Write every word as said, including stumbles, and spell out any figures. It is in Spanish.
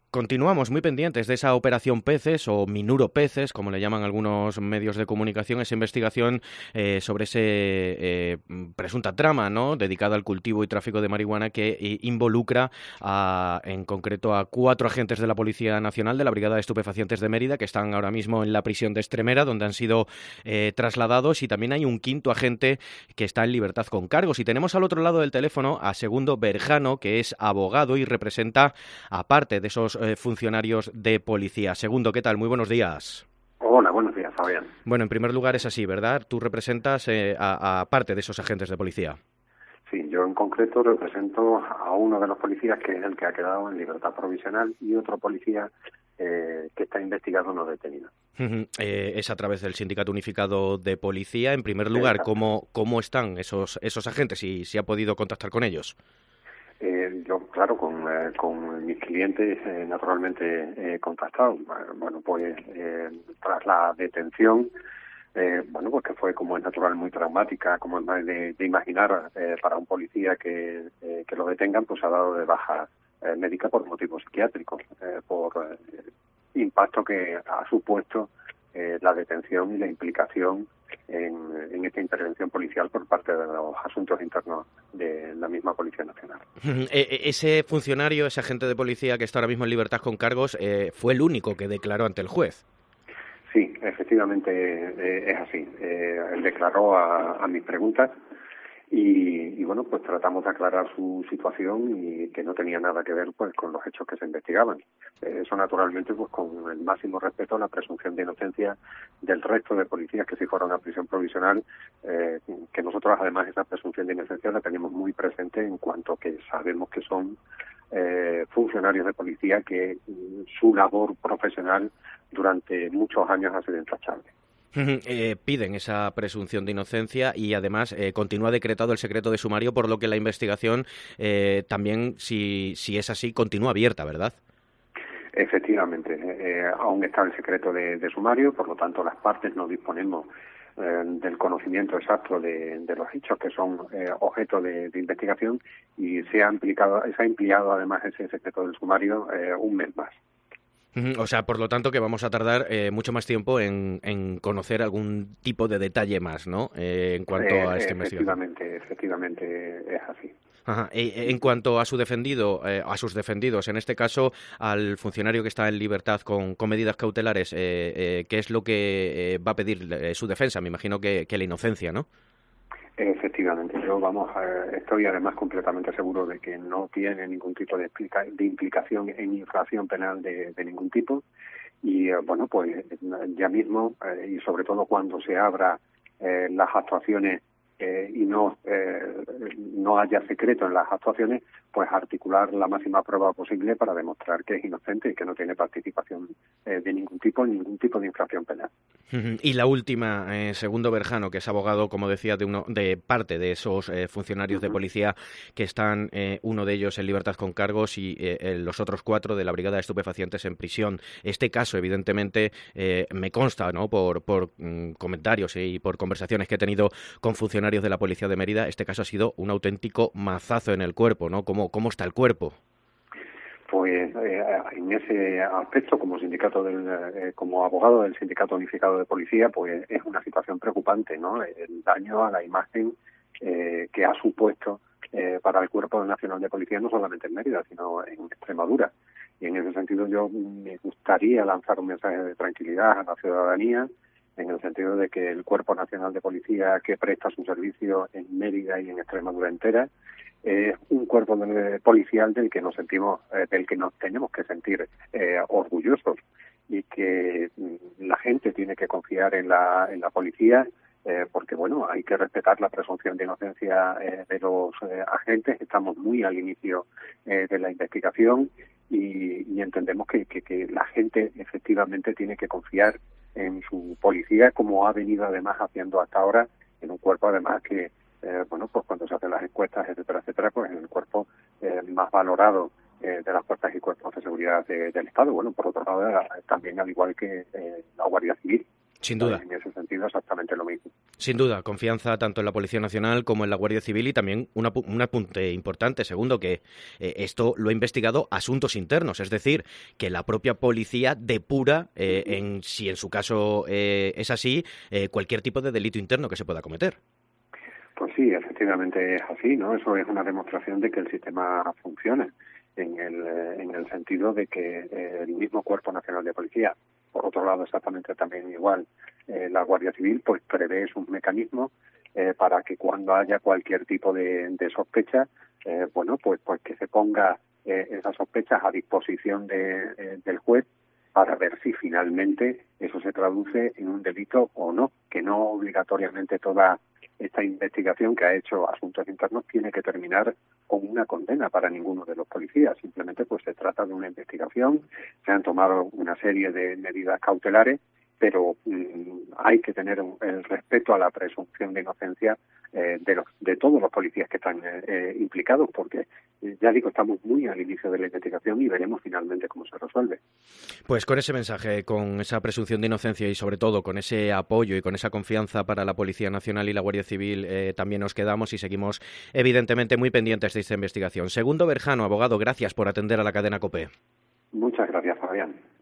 Continuamos muy pendientes de esa operación Peces o Minuro Peces, como le llaman algunos medios de comunicación, esa investigación eh, sobre ese eh, presunta trama, ¿no?, dedicada al cultivo y tráfico de marihuana que eh, involucra a, en concreto a cuatro agentes de la Policía Nacional de la Brigada de Estupefacientes de Mérida que están ahora mismo en la prisión de Estremera, donde han sido eh, trasladados, y también hay un quinto agente que está en libertad con cargos. Y tenemos al otro lado del teléfono a Segundo Berjano, que es abogado y representa a parte de esos eh, funcionarios de policía. Segundo, ¿qué tal? Muy buenos días. Hola, buenos días, Fabián. Bueno, en primer lugar es así, ¿verdad? Tú representas eh, a, a parte de esos agentes de policía. Sí, yo en concreto represento a uno de los policías que es el que ha quedado en libertad provisional y otro policía eh, que está investigado no detenido. Uh-huh. Eh, es a través del Sindicato Unificado de Policía. En primer lugar, Exacto. ¿cómo, cómo están esos, esos agentes y si ha podido contactar con ellos? Eh, yo, claro, con, eh, con mis clientes eh, naturalmente he contactado. Bueno, pues eh, tras la detención, eh, bueno, pues que fue, como es natural, muy traumática, como es más de, de imaginar eh, para un policía que, eh, que lo detengan, pues ha dado de baja eh, médica por motivos psiquiátricos, eh, por eh, impacto que ha supuesto eh, la detención y la implicación en, en esta intervención policial por parte de los asuntos internos de la misma Policía Nacional. Uh-huh. Eh, ese funcionario, ese agente de policía que está ahora mismo en libertad con cargos, eh, fue el único que declaró ante el juez. Sí, efectivamente eh, es así. Eh, él declaró a, a mis preguntas y, y bueno, pues tratamos de aclarar su situación y que no tenía nada que ver pues con los hechos que se investigaban. Eh, eso naturalmente pues con el máximo respeto a la presunción de inocencia del resto de policías que se fueron a prisión provisional, eh, que nosotros además esa presunción de inocencia la tenemos muy presente en cuanto que sabemos que son eh, funcionarios de policía que mm, su labor profesional durante muchos años ha sido intachable. Eh, piden esa presunción de inocencia y además eh, continúa decretado el secreto de sumario, por lo que la investigación eh, también, si, si es así, continúa abierta, ¿verdad? Efectivamente, eh, aún está el secreto de, de sumario, por lo tanto las partes no disponemos eh, del conocimiento exacto de, de los hechos que son eh, objeto de, de investigación y se ha, implicado, se ha ampliado además ese secreto del sumario eh, un mes más. O sea, por lo tanto, que vamos a tardar eh, mucho más tiempo en, en conocer algún tipo de detalle más, ¿no? Eh, en cuanto a Eh, esta investigación. efectivamente, efectivamente es así. Ajá. E, en cuanto a su defendido, eh, a sus defendidos, en este caso al funcionario que está en libertad con, con medidas cautelares, eh, eh, ¿qué es lo que eh, va a pedir eh, su defensa? Me imagino que, que la inocencia, ¿no? Efectivamente, yo vamos, a, estoy además completamente seguro de que no tiene ningún tipo de, explica, de implicación en infracción penal de, de ningún tipo y eh, bueno, pues ya mismo eh, y sobre todo cuando se abra eh, las actuaciones eh, y no eh, no haya secreto en las actuaciones, pues articular la máxima prueba posible para demostrar que es inocente y que no tiene participación eh, de ningún tipo, ningún tipo de infracción penal. Y la última, eh, Segundo Berjano, que es abogado, como decía, de uno de parte de esos eh, funcionarios de Uh-huh. policía que están, eh, uno de ellos en libertad con cargos y eh, los otros cuatro de la Brigada de Estupefacientes en prisión. Este caso, evidentemente, eh, me consta, ¿no?, por, por mm, comentarios y por conversaciones que he tenido con funcionarios de la Policía de Mérida, este caso ha sido un auténtico mazazo en el cuerpo, ¿no? ¿Cómo, cómo está el cuerpo? Pues eh, en ese aspecto, como sindicato del, eh, como abogado del Sindicato Unificado de Policía, pues es una situación preocupante, ¿no? El daño a la imagen eh, que ha supuesto eh, para el Cuerpo Nacional de Policía, no solamente en Mérida, sino en Extremadura. Y en ese sentido yo me gustaría lanzar un mensaje de tranquilidad a la ciudadanía, en el sentido de que el Cuerpo Nacional de Policía que presta su servicio en Mérida y en Extremadura entera es eh, un cuerpo de, policial del que nos sentimos, eh, del que nos tenemos que sentir eh, orgullosos y que mm, la gente tiene que confiar en la, en la policía eh, porque bueno, hay que respetar la presunción de inocencia eh, de los eh, agentes. Estamos muy al inicio eh, de la investigación y, y entendemos que, que, que la gente efectivamente tiene que confiar en su policía, como ha venido además haciendo hasta ahora, en un cuerpo además que Eh, bueno, pues cuando se hacen las encuestas, etcétera, etcétera, pues en el cuerpo eh, más valorado eh, de las fuerzas y cuerpos de seguridad de, del Estado. Bueno, por otro lado, eh, también al igual que eh, la Guardia Civil. Sin ¿Sabes? duda. En ese sentido, exactamente lo mismo. Sin duda, confianza tanto en la Policía Nacional como en la Guardia Civil y también un, apu un apunte importante, segundo, que eh, esto lo ha investigado Asuntos Internos, es decir, que la propia policía depura, eh, en, si en su caso eh, es así, eh, cualquier tipo de delito interno que se pueda cometer. Pues sí, efectivamente es así, ¿no? Eso es una demostración de que el sistema funciona, en el, en el sentido de que eh, el mismo Cuerpo Nacional de Policía, por otro lado exactamente también igual, eh, la Guardia Civil, pues prevé sus mecanismos eh, para que cuando haya cualquier tipo de, de sospecha, eh, bueno, pues pues que se ponga eh, esas sospechas a disposición de, eh, del juez para ver si finalmente eso se traduce en un delito o no, que no obligatoriamente toda esta investigación que ha hecho Asuntos Internos tiene que terminar con una condena para ninguno de los policías. Simplemente pues se trata de una investigación, se han tomado una serie de medidas cautelares, pero mmm, hay que tener un, el respeto a la presunción de inocencia eh, de, los, de todos los policías que están eh, implicados, porque eh, ya digo, estamos muy al inicio de la investigación y veremos finalmente cómo se resuelve. Pues con ese mensaje, con esa presunción de inocencia y sobre todo con ese apoyo y con esa confianza para la Policía Nacional y la Guardia Civil, eh, también nos quedamos y seguimos evidentemente muy pendientes de esta investigación. Segundo Berjano, abogado, gracias por atender a la cadena COPE. Muchas gracias, Fabián.